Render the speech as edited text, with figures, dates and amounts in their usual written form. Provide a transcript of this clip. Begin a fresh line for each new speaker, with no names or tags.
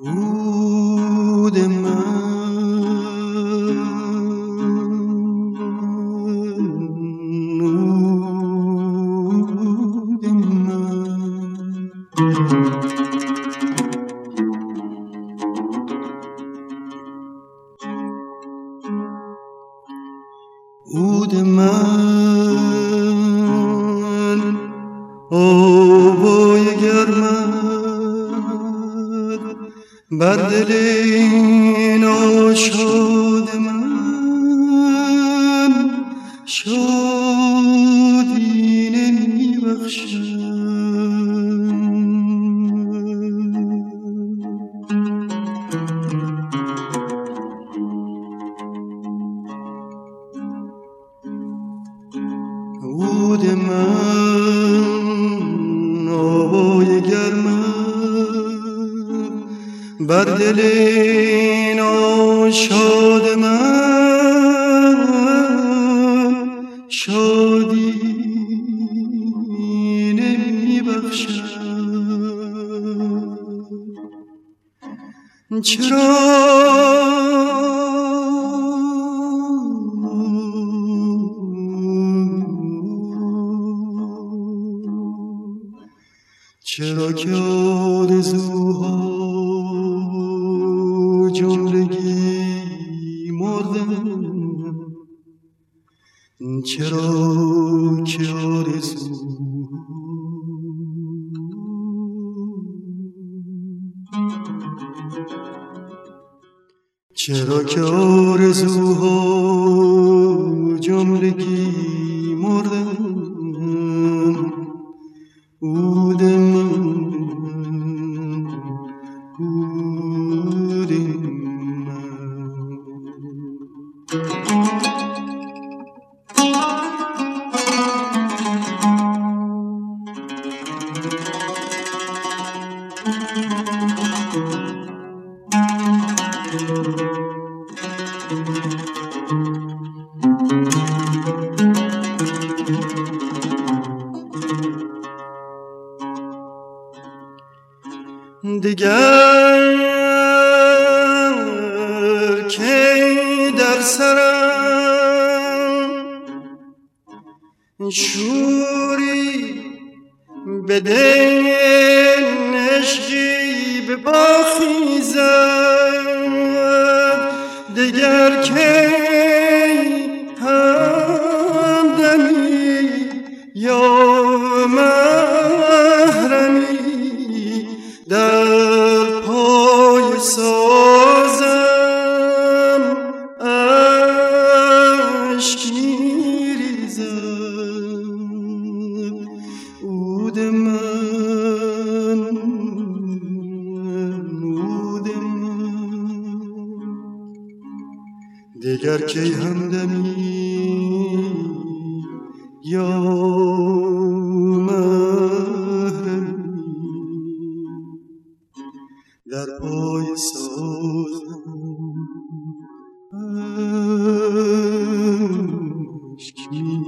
عود من عود من آوای گرمت بر دل ناشاد من شادی نمی بخشد. عود من آوای گرمت بر دل ناشاد من شادی نمی بخشد. چرا که آرزوها جملگی مردن، چرا که آرزوها جملگی مردن. عود من عود دیگر که در سرم شوری به دل عشقی به پا خیزد، دیگر که همدمی یا محرمی در پای سازم اشک می‌ریزد. عود من عود من دیگر کی همدمی یا در پای سازم اشک